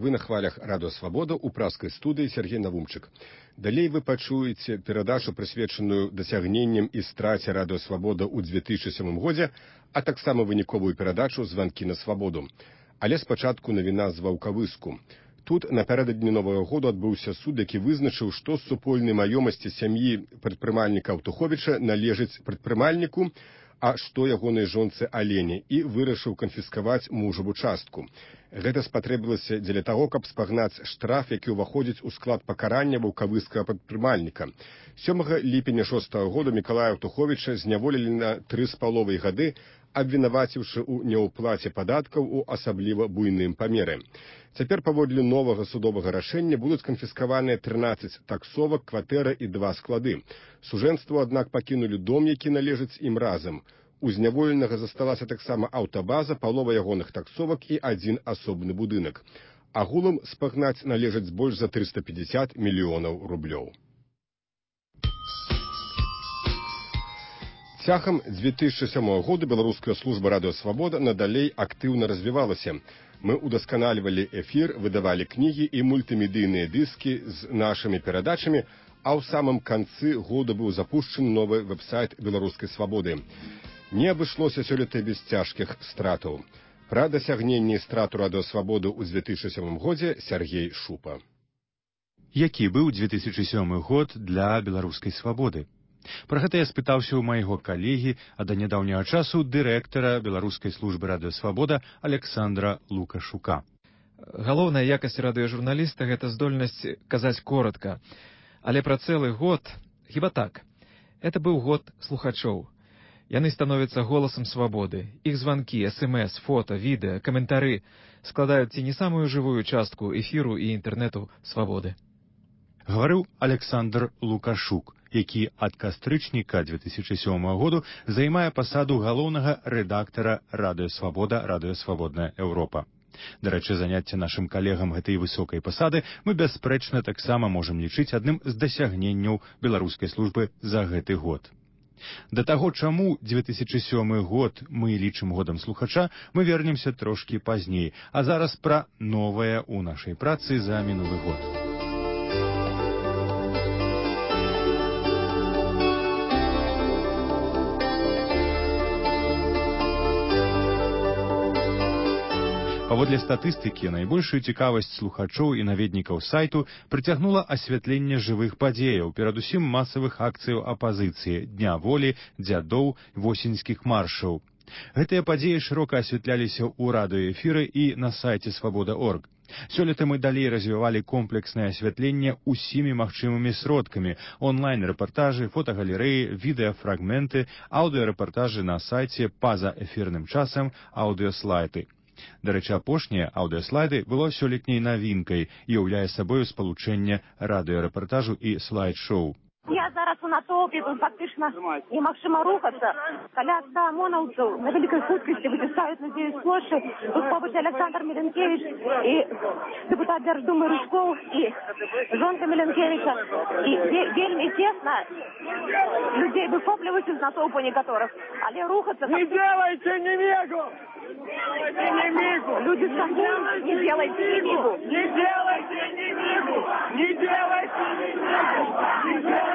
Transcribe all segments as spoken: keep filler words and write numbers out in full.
вы на хвалях Радыё Свабода ў праскай студыі Сергей Навумчык. Далей вы пачуеце перадачу, прысвечаную дасягненням і страце Радыё Свабода ў две тысячы сёмым годзе, а таксама выніковую перадачу «Званкі на свабоду». Але спачатку навіна з Ваўкавыску. Тут напярэдадні Новага году адбыўся суд, які вызначыў, што з супольнай маёмасці сям'і прадпрымальніка Аўтуховіча належыць прадпрымальніку, а што ягонай жонцы Алене, і вырашыў канфіскаваць мужаву частку. Гэта спатрэбілася дзеля таго, каб спагнаць штраф, які ўваходзіць у склад пакарання ваўкавыскага прадпрымальніка. сёмага ліпеня шостага года Мікалая Аўтуховіча зняволілі на тры з паловай гады, абвінаваціўшы ў няўплаце падаткаў у асабліва буйным памеры. Цяпер паводле новага судовага рашэння будуць канфіскаваныя трынаццаць таксовак, кватэра і два склады. Сужэнству, аднак, пакінулі дом, які належыць ім разам. У зняволенага засталася таксама аўтабаза, палова ягоных таксовак і адзін асобны будынак. Агулам спагнаць належаць больш за трыста пятьдесят мільёнаў рублёў. Цягам две тысячи сёмага года беларуская служба Радыё Свабода надалей актыўна развівалася. Мы удасканальвалі эфір, выдавалі кнігі і мультымедыйныя дыскі з нашымі перадачамі, а ў самым канцы года быў запушчаны новы вэб-сайт Беларускай Свабоды. Не абышлося сёлета без цяжкіх стратаў. Пра дасягненні і страту Радыё Свабоды ў две тысячи сёмым годзе Сергей Шупа. Які быў две тысячи сёмы год для беларускай свабоды? Пра гэта я спытаўся ў майго калегі, а да нядаўняга часу дырэктара беларускай службы Радыё Свабода Александра Лукашука. Галоўная якасць радыёжурналіста – гэта здольнасць казаць коратка. Але пра цэлы год, хіба так. Это быў год слухачоў. Яны становяцца голасам свабоды. Іх званкі, эс-эм-эс, фота, відэа, каментары складаюць ці не самую жывую частку эфіру і інтэрнэту свабоды. Гаварыў Александр Лукашук, які ад кастрычніка две тысячи сёмага году займае пасаду галоўнага рэдактара Радыё Свабода, Радыё Свабодная Еўропа. Дарэчы, заняцце нашым калегам гэтай высокай пасады мы бясспрэчна таксама можам лічыць адным з дасягненняў беларускай службы за гэты год. Да таго, чаму две тысячи сёмы год мы лічым годам слухача, мы вернемся трошкі пазней, а зараз пра новае ў нашай працы за мінулы год. Паводле статыстыкі, найбольшую цікавасць слухачоў і наведнікаў сайту прыцягнула асвятленне жывых падзеяў, перадусім масавых акцыяў апазіцыі, Дня волі, дзядоў, восеньскіх маршаў. Гэтыя падзеі шырока асвятляліся ў радыёэфіры і на сайце свабода точка орг. Сёлета мы далей развівалі комплекснае асвятленне усімі магчымымі сродкамі: онлайн-рэпартажы, фотагалерэі, відэафрагменты, аўдыёрэпартажы на сайце, па-за эфірным часам, аўдыёслайды. Дарэчы, апошнія аўдыёслайды было сёлетняй навінкай і ўяўляе сабою спалучэнне радыёрэпартажу і слайд-шоу. Я зараз у натоўпе, тут фактычна немагчыма рухацца. Каля ста ОМОНаўцаў на вялікай хуткасці выціскаюць людзей з плошчы. Тут побач Александр Міленкевіч і дэпутат Дзярждумы Рыжкоў і жонка Міленкевіча. І вельмі цесна людзей выхопліваюць з натоўпу некаторых. Але рухацца... Не делайте немигу! Не мигу! Люди скажут, не делайте немигу! Не делайте немигу! Не делайте немигу! Не делайте!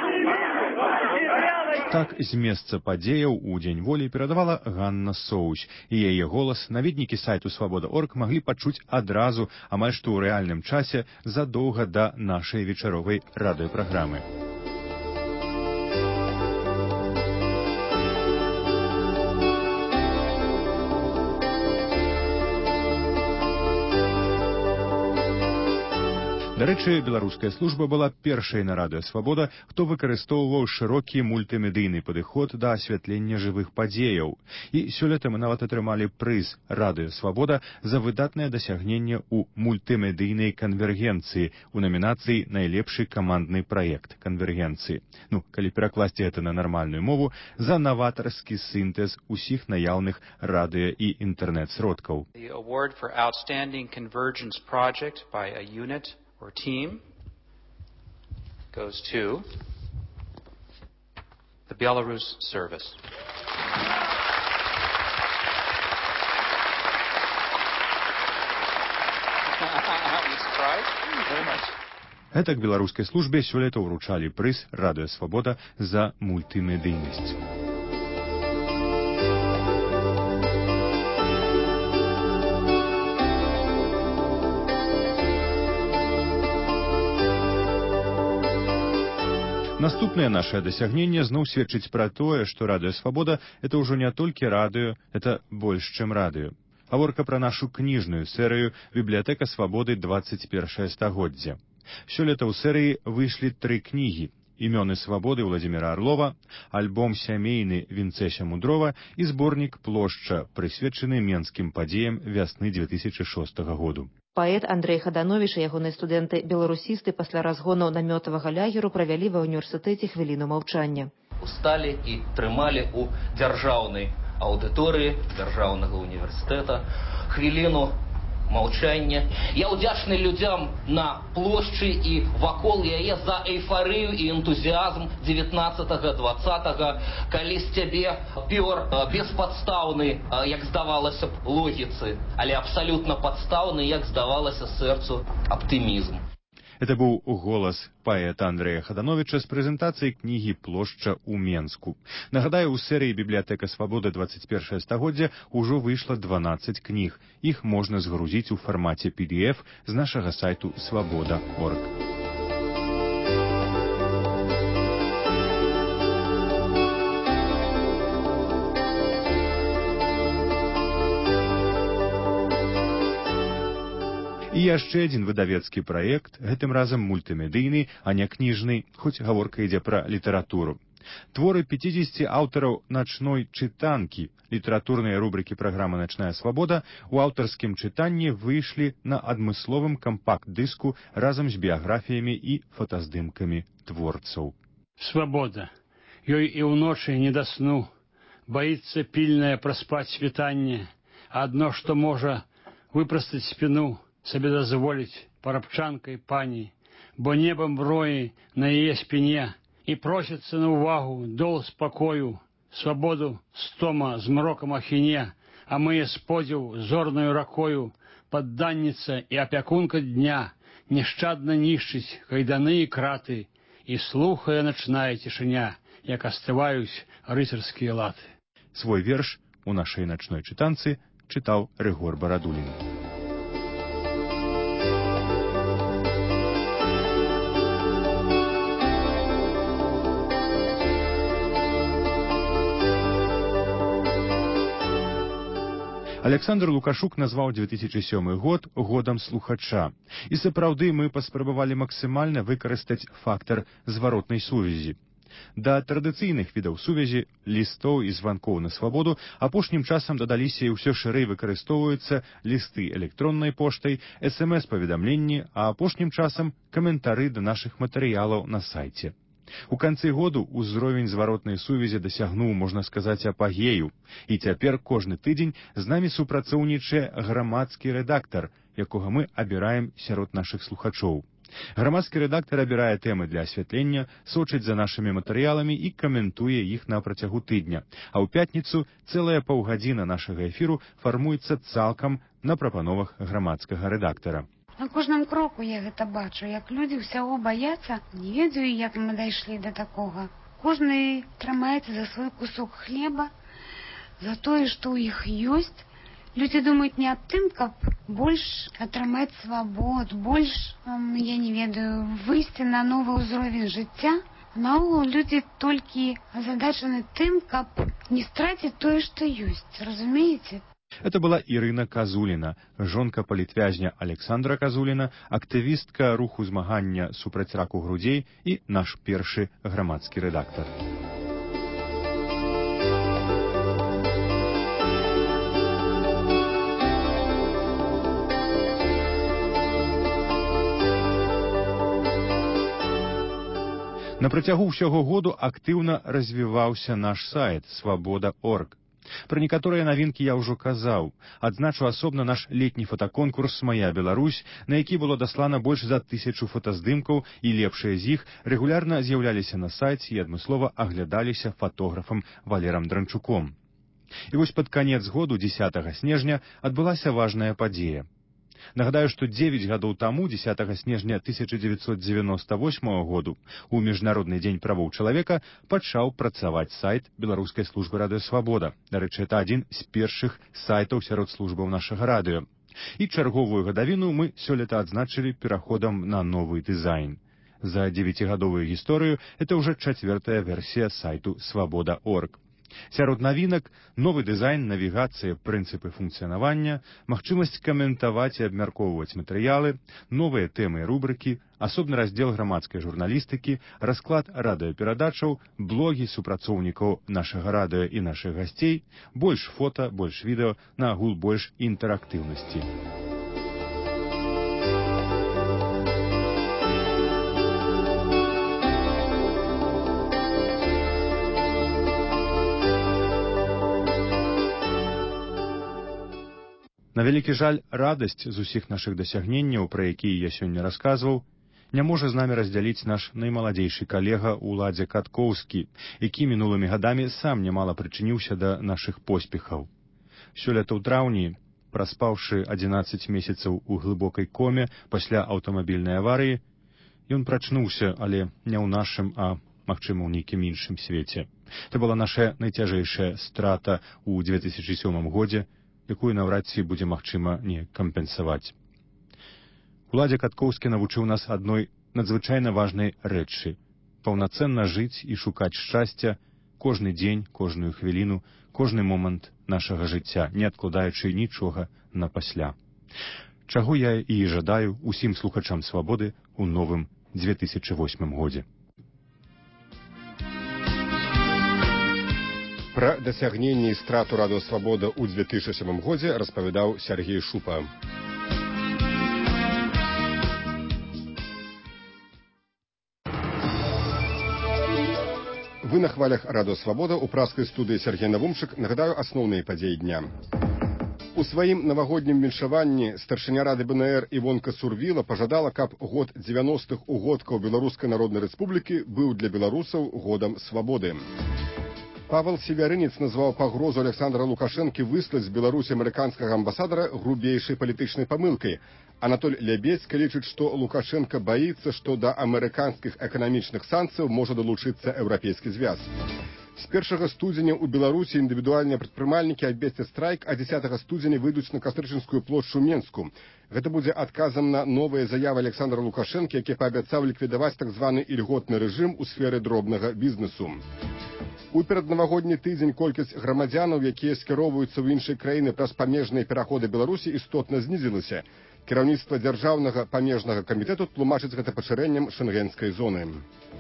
Так з месца падзеяў у Дзень волі перадавала Ганна Соусь, і яе голас наведнікі сайту свабода точка орг маглі пачуць адразу, амаль што ў рэальным часе, задоўга да нашай вечаровай радыёпраграмы. Дарэчы, беларуская служба была першай на Радыё Свабода, хто выкарыстоўваў шырокі мультымедыйны падыход да асвятлення жывых падзеяў. І сёлета мы нават атрымалі прыз Радыё Свабода за выдатнае дасягненне ў мультымедыйнай канвергенцыі у намінацыі «Найлепшы камандны праект канвергенцыі». Ну, калі перакласці гэта на нармальную мову, за наватарскі сінтэз усіх наяўных радыё і інтэрнэт-сродкаў. The award for outstanding convergence project by a unit or team goes to the Belarus service. Гэтак беларускай службе сёлета ўручалі прыз «Радыё Свабода» за мультымедыйнасць. Наступнае нашае дасягненне зноў сведчыць пра тое, што «Радыё Свабода» — это ўжо не толькі радыё, это больш, чым радыё. Гаворка пра нашу кніжную серыю «Бібліятэка Свабоды двадцать першае стагоддзе». Сёлета ў серыі выйшлі тры кнігі: «Імёны свабоды» Владзіміра Арлова, альбом сямейны Вінцэся Мудрова і зборнік «Плошча», прысвечаны менскім падзеям вясны дзве тысячы шостага году. Паэт Андрэй Хадановіч і ягоныя студэнты-беларусісты пасля разгону намётавага лагеру правялі ва ўніверсітэце хвіліну маўчання. Усталі і трымалі ў дзяржаўнай аўдыторыі дзяржаўнага універсітэта хвіліну маўчання. Я ўдзячны людзям на плошчы і вакол яе за эйфарыю і энтузіазм дзевятнаццатага дваццатага, калі з цябе пёр беспадстаўны, як здавалася б, логіцы, але абсалютна падстаўны, як здавалася сэрцу, аптымізм. Это быў голас паэта Андрэя Хадановіча з прэзентацыяй кнігі «Плошча» ў Менску. Нагадаю, у серыі «Бібліятэка Свабоды двадцать першае стагоддзе» ужо выйшла дванаццаць кніг. Іх можна згрузіць у фармаце пі ді эф з нашага сайту свабода крапка орг. І яшчэ адзін выдавецкі праект, гэтым разам мультымедыйны, а не кніжны, хоць гаворка ідзе пра літаратуру. Творы пяцідзесяці аўтараў «Начной чытанкі», літаратурныя рубрыкі праграмы «Начная свабода» у аўтарскім чытанні выйшлі на адмысловым кампакт-дыску разам з біяграфіямі і фотаздымкамі творцаў. Свабода. Ёй і ўночы не да сну. Баіцца пільнае праспаць світанне. Адно, што можа выпрастаць спіну, сабе дазволіць парабчанкай пані, бо небам броі на яе спіне, і просіцца на ўвагу дол спакою, свабоду стома змрокам ахіне, а мые сподзіў зорнаю ракою, падданніца і апякунка дня, нешчадна нішчыць кайданы і краты, і слухае начная цішыня, як астываюць рыцарскія латы. Свой верш у нашай начной чытанцы чытаў Рыгор Барадулін. Александр Лукашук назваў дзве тысячы сёмы год годам слухача. І сапраўды мы паспрабавалі максімальна выкарыстаць фактар зваротнай сувязі. Да традыцыйных відаў сувязі, лістоў і званкоў на свабоду апошнім часам дадаліся і ўсё шырэй выкарыстоўваюцца лісты электроннай поштай, эс эм эс-паведамленні, а апошнім часам каментары да нашых матэрыялаў на сайце. У канцы году ўзровень зваротнай сувязі дасягнуў, можна сказаць, апагею, і цяпер кожны тыдзень з намі супрацоўнічае грамадскі рэдактар, якога мы абіраем сярод нашых слухачоў. Грамадскі рэдактар абірае тэмы для асвятлення, сочыць за нашымі матэрыяламі і каментуе іх на працягу тыдня. А ў пятніцу цэлая паўгадзіна нашага эфіру фармуецца цалкам на прапановах грамадскага рэдактара. На кожным кроку я гэта бачу, як людзі ўсяго баяцца, не ведаю, як мы дайшлі да такога. Кожны трымаецца за свой кусок хлеба, за тое, што ў іх ёсць. Людзі думаюць не аб тым, каб больш атрымаць свабод, больш, я не ведаю, выйсці на новы ўзровень жыцця. Наогул людзі толькі азадачаны тым, каб не страціць тое, што ёсць, разумееце? Это была Ірына Казуліна, жонка палітвязня Александра Казуліна, актывістка руху змагання супраць раку грудзей і наш першы грамадскі рэдактар. На працягу ўсяго году актыўна развіваўся наш сайт свабода крапка орг. Пра некаторыя навінкі я ўжо казаў. Адзначу асобна наш летні фотаконкурс «Мая Беларусь», на які было даслана больш за тысячу фотаздымкаў, і лепшыя з іх рэгулярна з'яўляліся на сайце і адмыслова аглядаліся фотографам Валерам Дранчуком. І вось пад канец году, дзесятага снежня, адбылася важная падзея. Нагадаю, што дзевяць гадоў таму, дзесятага снежня тысяча дзевяцьсот дзевяноста восьмага году, у Міжнародны дзень правоў чалавека пачаў працаваць сайт Беларускай службы радыёвабода. Дарэчы, это адзін з першых сайтаў сярод службаў нашага радыё. І чарговую гадавіну мы сёлета адзначылі пераходам на новы дызайн. За дзевяцігадовую гісторыю это ўжо чацвёртая версія сайту свабода точка орг. Сярод навінак новы дызайн, навігацыя, прынцыпы функцыянавання, магчымасць каментаваць і абмяркоўваць матэрыялы, новыя тэмы і рубрыкі, асобны раздзел грамадскай журналістыкі, расклад радыёперадачаў, блогі супрацоўнікаў нашага радыё і нашых гасцей, больш фота, больш відэо, на агул больш інтэрактыўнасці. На вялікі жаль, радасць з усіх нашых дасягненняў, пра якія я сёння расказваў, не можа з намі раздзяліць наш наймаладзейшы калега Уладзя Каткоўскі, які мінулымі гадамі сам нямала прычыніўся да нашых поспехаў. Сёлета ў траўні, праспаўшы адзінаццаць месяцаў у глыбокай коме пасля аўтамабільнай аварыі, ён прачнуўся, але не ў нашым, а, магчыма, у нейкім іншым свеце. Это была наша найцяжэйшая страта ў дзве тысячы сёмым годзе, якую наўрад ці будзе магчыма не кампенсаваць. Уладзя Каткоўскі навучыў нас адной надзвычайна важнай рэчы — паўнацэнна жыць і шукаць шчасця кожны дзень, кожную хвіліну, кожны момант нашага жыцця, не адкладаючы нічога на пасля. Чаго я і жадаю усім слухачам свабоды ў новым дзве тысячы восьмым годзе. Пра дасягненні і страту радыёвабода ў дзве тысячы сёмым годзе распавядаў Сергей Шупа. Вы на хвалях радыёвабода ў праскай студыі Сергей Навумчык. Нагадаю асноўныя падзеі дня. У сваім навагоднім віншаванні старшыня рады бэ эн эр Івонка Сурвіла пажадала, каб год дзевяностых угодкаў Беларускай Народнай Рэспублікі быў для беларусаў годам свабоды. Павел Севярынец назваў пагрозу Александра Лукашэнкі выслаць з Беларусі амерыканскага амбасадара грубейшай палітычнай памылкай. Анатоль Лябедзька лічыць, што Лукашенко баіцца, што да амерыканскіх эканамічных санкцыяў можа далучыцца еўрапейскі звяз. З першага студзеня ў Беларусі індывідуальныя прадпрымальнікі абвесцяць страйк, а дзесятага студзеня выйдуць на Кастрычынскую плошчу Менску. Гэта будзе адказам на новыя заявы Александра Лукашэнкі, які паабяцаў ліквідаваць так званы ільготны рэжым у сферы дробнага бізнесу. У пераднавагодні тыдзень колькасць грамадзянаў, якія скіроўваюцца ў іншыя краіны праз памежныя пераходы Беларусі, істотна знізілася. Кіраўніцтва дзяржаўнага памежнага камітэту тлумачыць гэта пашырэннем шэнгенскай зоны.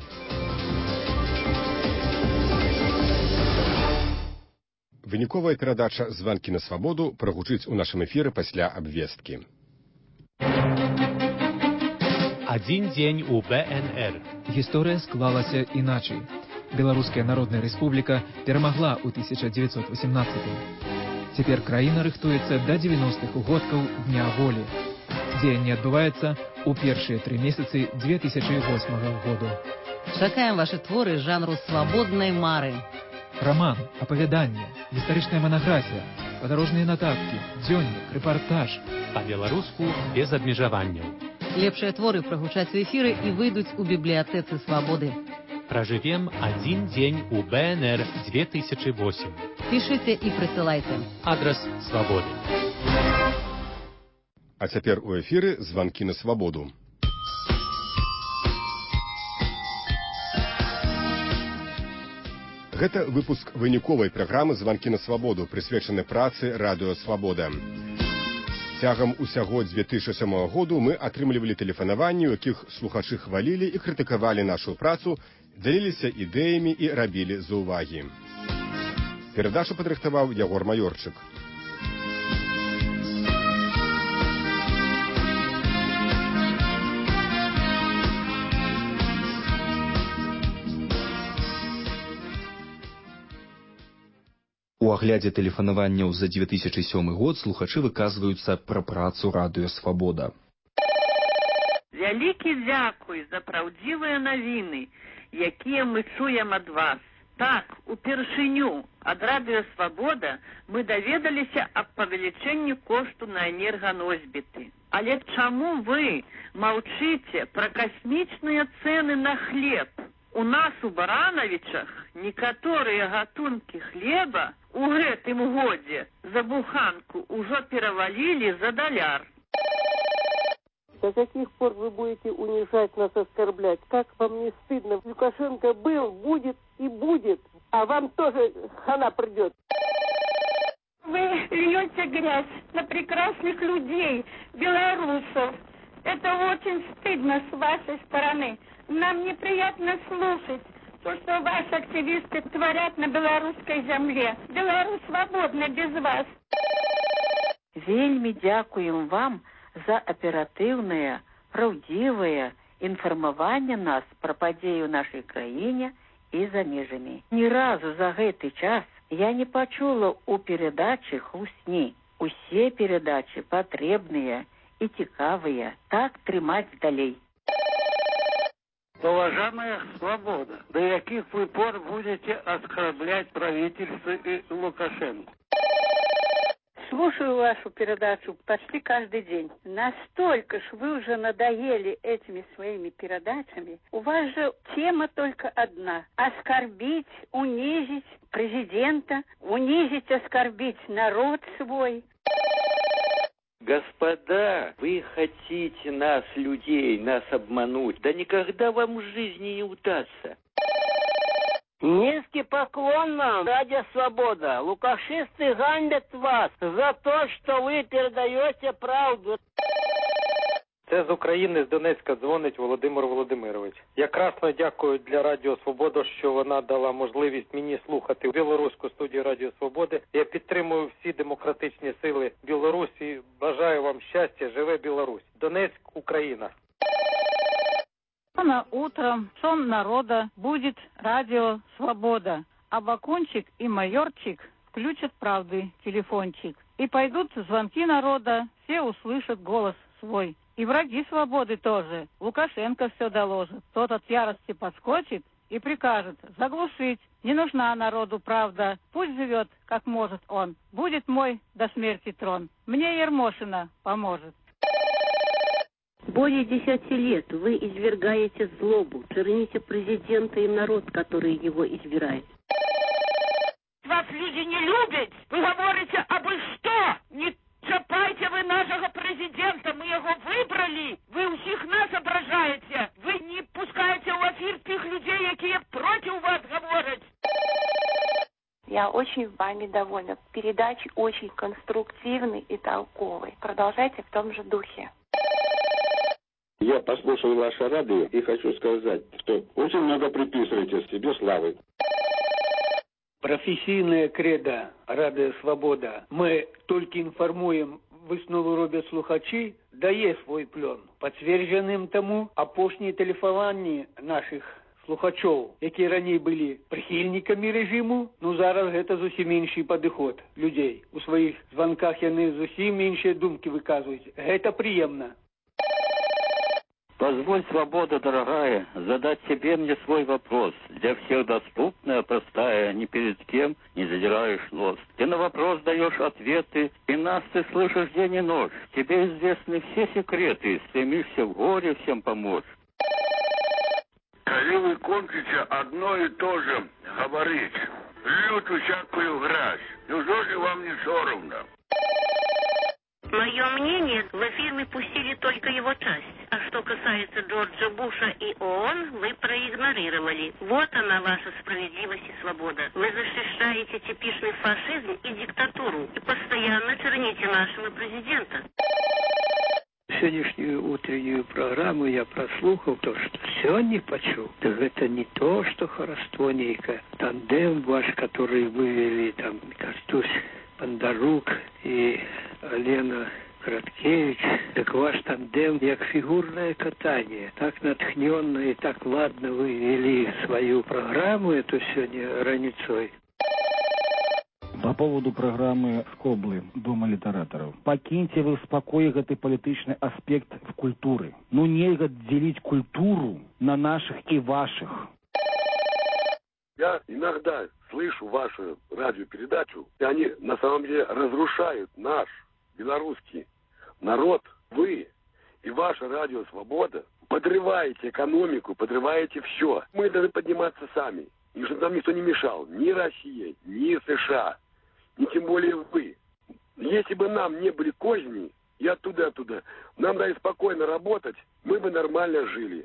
Выніковая перадача «Званкі на свабоду» прагучыць у нашым эфіры пасля абвесткі. Адзін дзень у бэ эн эр. Гісторыя склалася іначай. Беларуская Народная Рэспубліка перамагла ў тысяча дзевяцьсот васямнаццатым. Цяпер краіна рыхтуецца да дзевяностых угодкаў Дня волі. Дзеянне адбываецца ў першыя тры месяцы дзве тысячы восьмага году. Чакаем вашы творы жанру свабоднай мары. Раман, апавяданне, гістарычная манаграфія, падарожныя нататкі, дзённік, рэпартаж. Па-беларуску без абмежаванняў. Лепшыя творы прагучаць у эфіры і выйдуць у бібліятэцы свабоды. Пражывем адзін дзень у бэ эн эр дзве тысячы восьмы. Пішыце і прысылайце. Адрас свабоды. А цяпер у эфіры «Званкі на свабоду». Гэта выпуск выніковай праграмы «Званкі на свабоду», прысвечаны працы радыё «Свабода». Цягам усяго дзве тысячы сёмага году мы атрымлівалі тэлефанаванні, у якіх слухачы хвалілі і крытыкавалі нашу працу, дзяліліся ідэямі і рабілі заўвагі. Перадачу падрыхтаваў Ягор Маёрчык. У аглядзе тэлефанаванняў за дзве тысячы сёмы год слухачы выказваюцца пра працу радыё «Свабода». Вялікі дзякуй за праўдзівыя навіны, якія мы чуем ад вас. Так, упершыню ад радыё «Свабода» мы даведаліся аб павелічэнні кошту на энерганосьбіты. Але чаму вы маўчыце пра касмічныя цэны на хлеб? У нас у Баранавічах некаторыя гатункі хлеба у гэтым годзе за буханку ўжо перавалілі за даляр. До каких пор вы будете унижать нас, оскорблять? Как вам не стыдно? Лукашенко был, будет и будет, а вам тоже хана придет. Вы льете грязь на прекрасных людей, белорусов. Это очень стыдно с вашей стороны. Нам неприятно слушать то, что ваши активисты творят на белорусской земле. Беларусь свободна без вас. Вельмі дзякуем вам за аператыўнае, праўдзівае інфармаванне нас пра падзеі ў нашай краіне і за межамі. Ні разу за гэты час я не пачула ў перадачы хлусні. Усе перадачы патрэбныя і цікавыя. Так трымаць далей. Уважаемая «Свобода», до яких вы пор будете оскорблять правительство и Лукашенко? Слушаю вашу передачу почти каждый день. Настолько ж вы уже надоели этими своими передачами. У вас же тема только одна. Оскорбить, унизить президента, унизить, оскорбить народ свой. Господа, вы хотите нас, людей, нас обмануть. Да никогда вам в жизни не удастся. Низкий поклон вам, радио «Свобода». Лукашисты гамбят вас за то, что ви передаєте правду. Це з України, з Донецька дзвонить Володимир Володимирович. Я красно дякую для Радіо Свобода, що вона дала можливість мені слухати білоруську студію Радіо Свободи. Я підтримую всі демократичні сили Білорусі. Бажаю вам щастя, живе Білорусь. Донецьк, Україна. На утром сон народа будет радио «Свобода», а Бакунчик и майорчик включат правды телефончик. И пойдут звонки народа, все услышат голос свой. И враги свободы тоже. Лукашенко все доложит. Тот от ярости подскочит и прикажет заглушить. Не нужна народу правда. Пусть живет, как может он. Будет мой до смерти трон. Мне Ермошина поможет. Более десяти лет вы извергаете злобу, черните президента и народ, который его избирает. Вас люди не любят. Вы говорите, абы что? Не чапайте вы нашего президента, мы его выбрали. Вы всех нас ображаете. Вы не пускаете в эфир тех людей, которые против вас говорят. Я очень вами довольна. Передачи очень конструктивны и толковые. Продолжайте в том же духе. Я послушал ваше радио и хочу сказать, что очень много приписываете себе славы. Професійне кредо Радіо Свобода. Ми тільки інформуємо, виснову роблять слухачі, дає свій плен. Підтвердженим тому апошні телефонування наших слухачів, які раніше були прихильниками режиму, ну зараз це зовсім інший підход людей. У своїх дзвонках вони зовсім інші думки виказують. Це приємно. Позволь, Свобода, дорогая, задать тебе мне свой вопрос. Для всех доступная, простая, ни перед кем не задираешь нос. Ты на вопрос даешь ответы, и нас ты слышишь день и ночь. Тебе известны все секреты, стремишься в горе всем помочь. Коли вы кончите одно и то же говорить, лютую всякую грязь, неужели вам не соромно? Мое мнение, в эфир мы пустили только его часть. А что касается Джорджа Буша и ООН, вы проигнорировали. Вот она, ваша справедливость и свобода. Вы защищаете типичный фашизм и диктатуру. И постоянно черните нашего президента. Сегодняшнюю утреннюю программу я прослухал, то, что сегодня почув. Так это не то, что хороство нейко. Тандем ваш, который вывели, там, Костусь Бондарук и Лена Краткевич, так ваш тандем як фигурное катание. Так натхненно и так ладно вы вели свою программу эту сегодня раницой. По поводу программы Скоблы Дома літаратараў. Пакіньце вы в спакоі гэты палітычны аспект в культуры. Ну нельга дзеліць культуру на наших и ваших. Я иногда слышу вашу радиопередачу, и они на самом деле разрушают наш белорусский народ. Вы и ваша радио «Свобода» подрываете экономику, подрываете все. Мы должны подниматься сами. И чтобы нам никто не мешал. Ни Россия, ни США, ни тем более вы. Если бы нам не были козни, и оттуда, и оттуда, нам дали спокойно работать, мы бы нормально жили.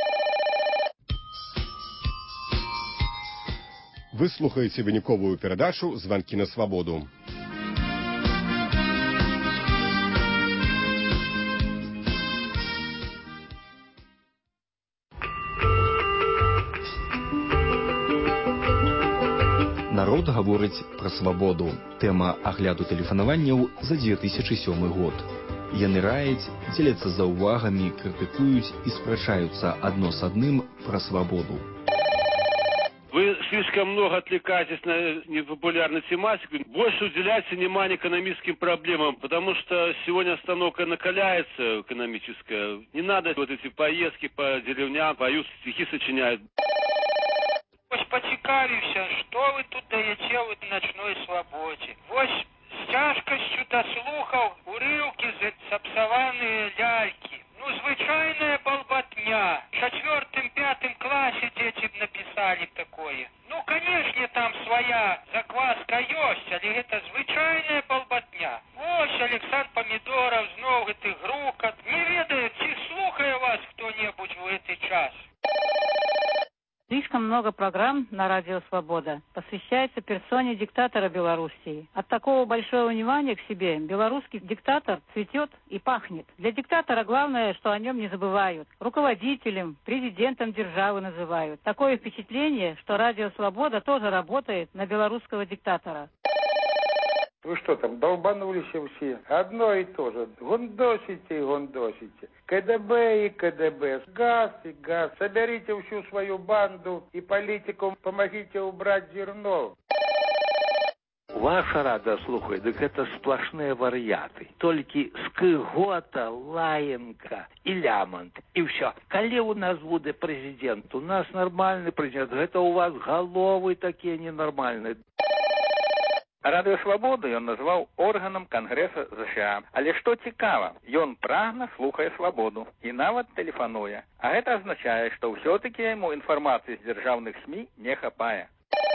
Вы слухаеце выніковую перадачу «Званкі на свабоду». Народ гаворыць пра свабоду. Тэма агляду тэлефанаванняў за дзве тысячы сёмы год. Яны раяць, дзеляцца заўвагамі, крытыкуюць і спрачаюцца адно з адным пра свабоду. Вы слишком много отвлекаетесь на непопулярную тематику. Больше уделяйте внимание экономическим проблемам, потому что сегодня остановка накаляется экономическая. Не надо вот эти поездки по деревням, поют, стихи сочиняют. Вось пацікавіўся, што вы тут даеце ў начной свабодзе. Вось з цяжкасцю даслухаў урыўкі сапсаваныя лялькі. Ну, звычайная балбатня. В чацвёртым, пятым класе дзеці б напісалі такое. Ну, канешне, там свая закваска ёсць, але гэта звычайная балбатня. Вось Александр Помидоров, зноў гэты грукат. Не ведаю, ці слухае вас кто-небудзь в гэты час. Слишком много программ на радио «Свобода» посвящается персоне диктатора Белоруссии. От такого большого внимания к себе белорусский диктатор цветет и пахнет. Для диктатора главное, что о нем не забывают. Руководителем, президентом державы называют. Такое впечатление, что радио «Свобода» тоже работает на белорусского диктатора. Вы что там, долбанулись все? Одно и то же. Гундосите и гундосите. КДБ и КДБ. Газ и газ. Соберите всю свою банду и политикум помогите убрать зерно. Ваша рада, слухай, дык это сплошные вар'яты. Толькі Скыгота, Лаенка и Лямонт. И все. Коли у нас будет президент? У нас нормальный президент. Это у вас головы такие ненормальные. Радыё «Свабода» ён назваў органам Кангрэса ЗША. Але што цікава, ён прагна слухае свабоду і нават тэлефануе. А гэта азначае, што ўсё-такі яму інфармацыі з дзяржаўных СМІ не хапае.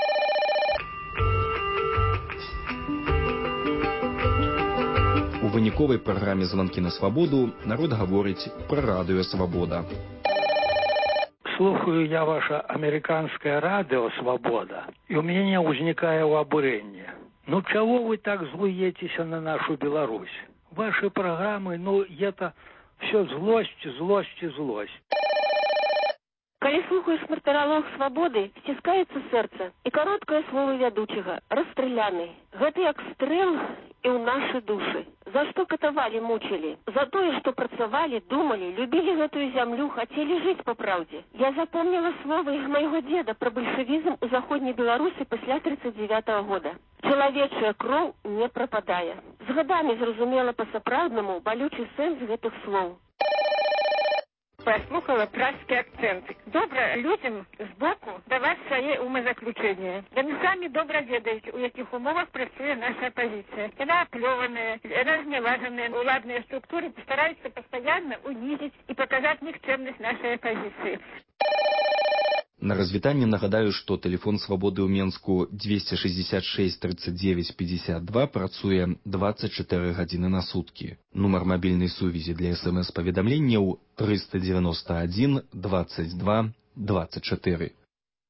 У выніковай праграме «Званкі на свабоду» народ гаворыць пра радыё «Свабода». Слухаю я ваше американское радио «Свобода», и у меня возникает обурение. Ну, чего вы так злуетесь на нашу Беларусь? Ваши программы, ну, это все злость, злость и злость. Калі слухаеш мартыралог «Свабоды», сціскаецца сэрца, і кароткае слово вядучага «расстраляны». Гэта як стрэл і ў нашы душы. За што катавалі, мучылі? За тое, што працавалі, думалі, любілі гэтую зямлю, хацелі жыць па праўдзе. Я запомніла словы майго дзеда пра бальшавізм у заходняй Беларусі пасля тридцать девятого года. Чалавечая кроў не прападае. З гадамі зразумела па-сапраўднаму балючы сэнс гэтых слоў. Послухала пражский акцент. Добра людям сбоку давать свои умозаключения. Да мы сами добро ведаете, у яких умовах працуе наша оппозиция. Когда оплеванные, разнелаженные уладные структуры постараются постоянно унизить и показать никчемность нашей оппозиции. На развітанне нагадаю, што тэлефон свабоды ў Менску двести шестьдесят шесть тридцать девять пятьдесят два працуе двадцать четыре гадзіны на суткі. Нумар мабільнай сувязі для смс-паведамленняў триста девяносто один двадцать два двадцать четыре.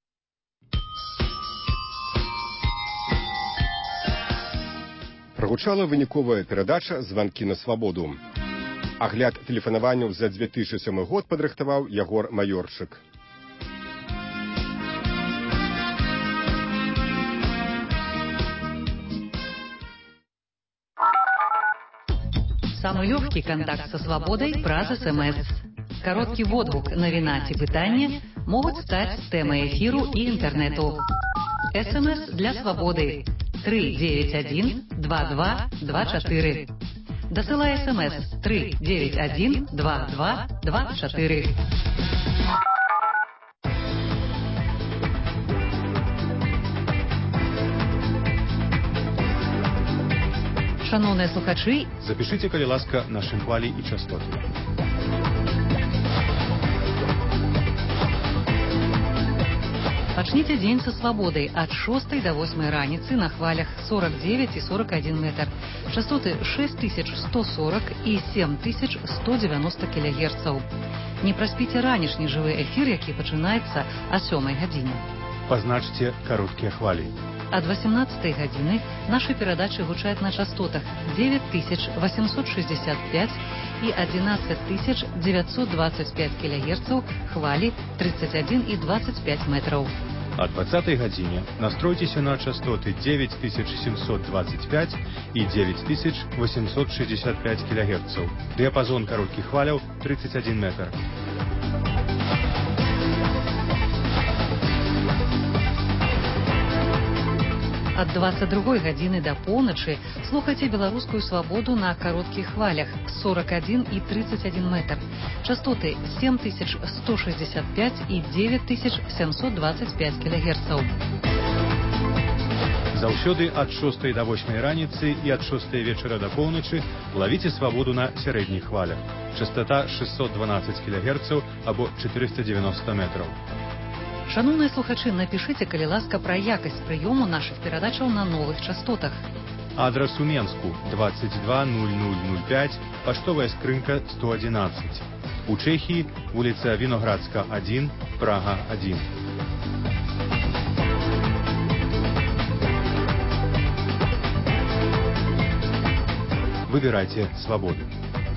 Прагучала выніковая перадача «Званкі на свабоду». Агляд тэлефанаванняў за две тысячи сёмы год падрыхтаваў Ягор Маёрчык. Самый легкий контакт со свободой праз СМС. Короткий водгук, новина ці пытанне могут стать темой эфиру и интернету. СМС для свободы три девять один два два два четыре. Досылай СМС три девять один два два два четыре. Шановныя слухачы, запішыце, калі ласка, нашы хвалі і частоты. Пачніце дзень са свабодай ад шостай да восьмай раніцы на хвалях сорок девять і сорок один метр. Частоты шесть тысяч сто сорок і семь тысяч сто девяносто кілогерцаў. Не праспіце ранішні жывы эфір, які пачынаецца о сёмай гадзіне. Пазначце кароткія хвалі. Ад восемнадцатай гадзіны нашы перадачы гучаць на частотах девять тысяч восемьсот шестьдесят пять и одиннадцать тысяч девятьсот двадцать пять килогерцев, хвали тридцать один и двадцать пять метров. О двадцатай гадзіне настройцеся на частоты девять тысяч семьсот двадцать пять и девять тысяч восемьсот шестьдесят пять килогерцев. Диапазон коротких хваляў тридцать один метр. Ад двадцать другой гадзіны да поўначы слухайце беларускую свабоду на кароткіх хвалях сорок один и тридцать один метр. Частоты семь тысяч сто шестьдесят пять и девять тысяч семьсот двадцать пять килогерцев. Заўсёды ад шостай да восьмай раніцы і ад шостай вечара да поўначы лавіце свабоду на сярэдніх хвалях. Частота шестьсот двенадцать килогерцев або четыреста девяносто метров. Шановныя слухачы, напішыце, калі ласка, пра якасць прыёму нашых перадачаў на новых частотах. Адрес у Менску двадцать два ноль ноль ноль пять, паштовая скрынка сто одиннадцать. У Чэхіі вуліца Віноградска один, Прага один. Выбирайте свободу.